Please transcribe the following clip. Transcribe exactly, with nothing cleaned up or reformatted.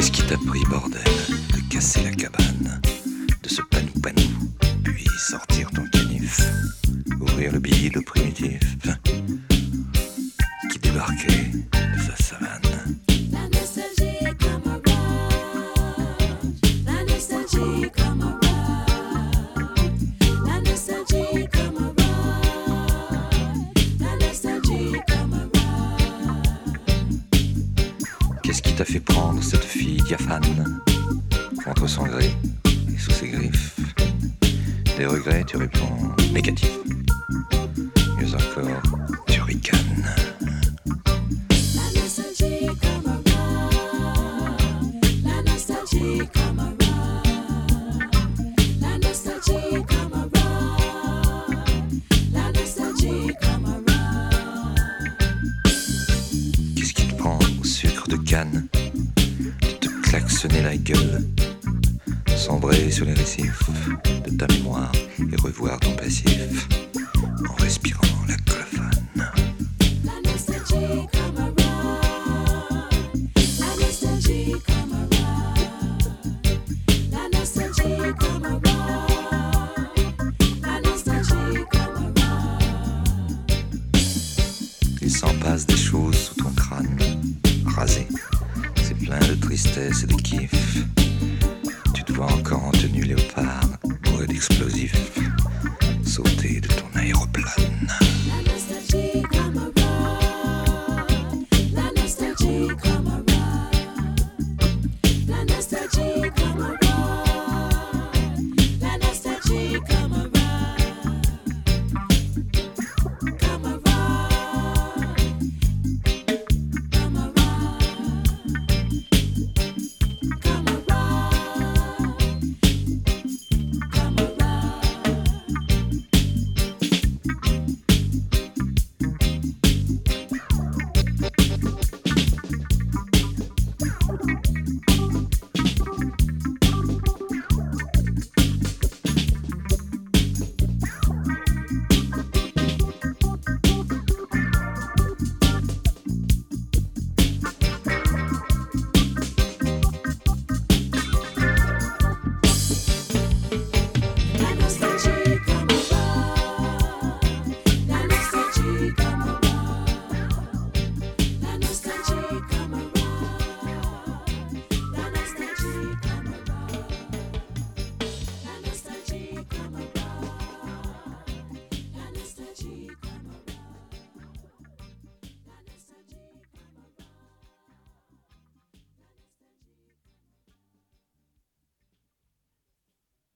Qu'est-ce qui t'a pris, bordel, de casser la cabane, de ce panou-panou, puis sortir ton canif, ouvrir le billet, le primitif, qui débarquait de sa savane. La nostalgie come around, la nostalgie come around, la nostalgie come around, la nostalgie come around. Qu'est-ce qui t'a fait prendre cette fille diaphane, contre son gré et sous ses griffes? Des regrets, tu réponds négatif. Mieux encore, tu ricanes. La nostalgie come around, la nostalgie come around, la nostalgie come around, la nostalgie come around. Qu'est-ce qui te prend au sucre de canne, de te klaxonner la gueule, sombrer sur les récifs de ta mémoire et revoir ton passif en respirant la colophane. La nostalgie come around, la nostalgie come around, la nostalgie come around, la nostalgie come around. Il s'en passe des choses sous ton crâne, rasé, c'est plein de tristesse et de kiff. Tu te vois encore en tenue léopard, bourré d'explosifs, sauter de ton aéroplane. La